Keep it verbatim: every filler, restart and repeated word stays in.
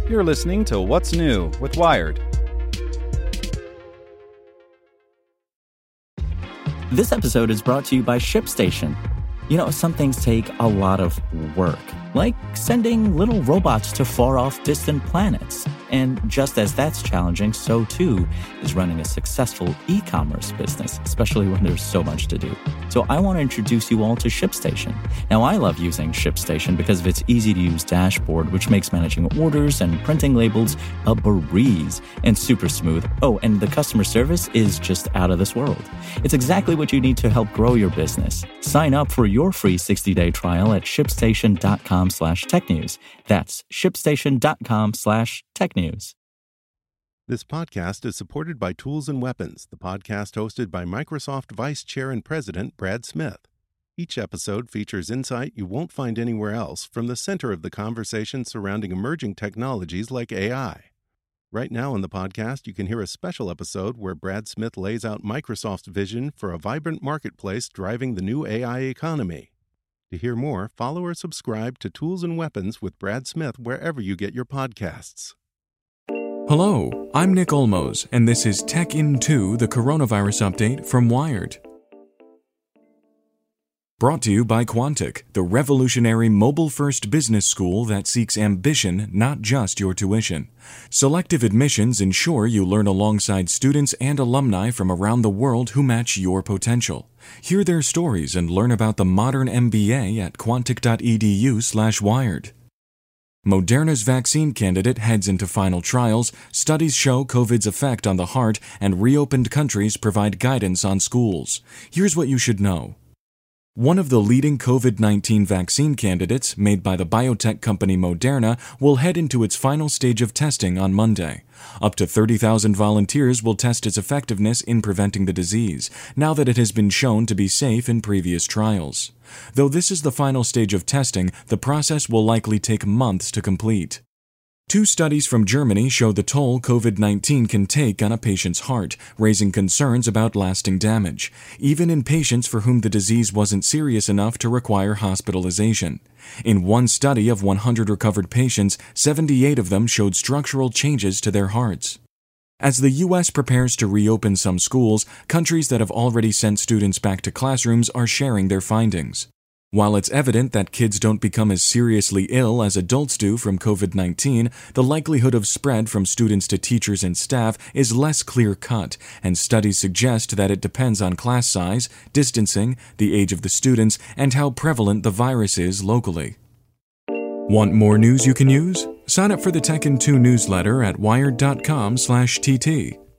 You're listening to What's New with Wired. This episode is brought to you by ShipStation. You know, some things take a lot of work, like sending little robots to far-off distant planets. And just as that's challenging, so too is running a successful e-commerce business, especially when there's so much to do. So I want to introduce you all to ShipStation. Now, I love using ShipStation because of its easy-to-use dashboard, which makes managing orders and printing labels a breeze and super smooth. Oh, and the customer service is just out of this world. It's exactly what you need to help grow your business. Sign up for your free sixty-day trial at shipstation.com slash technews. That's shipstation.com slash technews. This podcast is supported by Tools and Weapons, the podcast hosted by Microsoft Vice Chair and President Brad Smith. Each episode features insight you won't find anywhere else from the center of the conversation surrounding emerging technologies like A I. Right now in the podcast, you can hear a special episode where Brad Smith lays out Microsoft's vision for a vibrant marketplace driving the new A I economy. To hear more, follow or subscribe to Tools and Weapons with Brad Smith wherever you get your podcasts. Hello, I'm Nick Olmos, and this is Tech In two, the coronavirus update from Wired. Brought to you by Quantic, the revolutionary mobile-first business school that seeks ambition, not just your tuition. Selective admissions ensure you learn alongside students and alumni from around the world who match your potential. Hear their stories and learn about the modern M B A at quantic.edu slash wired. Moderna's vaccine candidate heads into final trials, studies show COVID's effect on the heart, and reopened countries provide guidance on schools. Here's what you should know. One of the leading COVID nineteen vaccine candidates, made by the biotech company Moderna, will head into its final stage of testing on Monday. Up to thirty thousand volunteers will test its effectiveness in preventing the disease, now that it has been shown to be safe in previous trials. Though this is the final stage of testing, the process will likely take months to complete. Two studies from Germany show the toll COVID nineteen can take on a patient's heart, raising concerns about lasting damage, even in patients for whom the disease wasn't serious enough to require hospitalization. In one study of one hundred recovered patients, seventy-eight of them showed structural changes to their hearts. As the U S prepares to reopen some schools, countries that have already sent students back to classrooms are sharing their findings. While it's evident that kids don't become as seriously ill as adults do from COVID nineteen, the likelihood of spread from students to teachers and staff is less clear-cut, and studies suggest that it depends on class size, distancing, the age of the students, and how prevalent the virus is locally. Want more news you can use? Sign up for the Tech In two newsletter at wired.com slash TT.